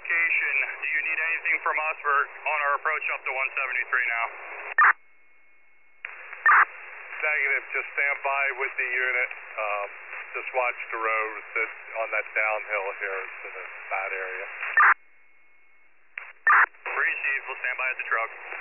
location. Do you need anything from us? We're on our approach up to 173 now. Negative, just stand by with the unit. Just watch the road on that downhill here. It's in a bad area. Received, we'll stand by at the truck.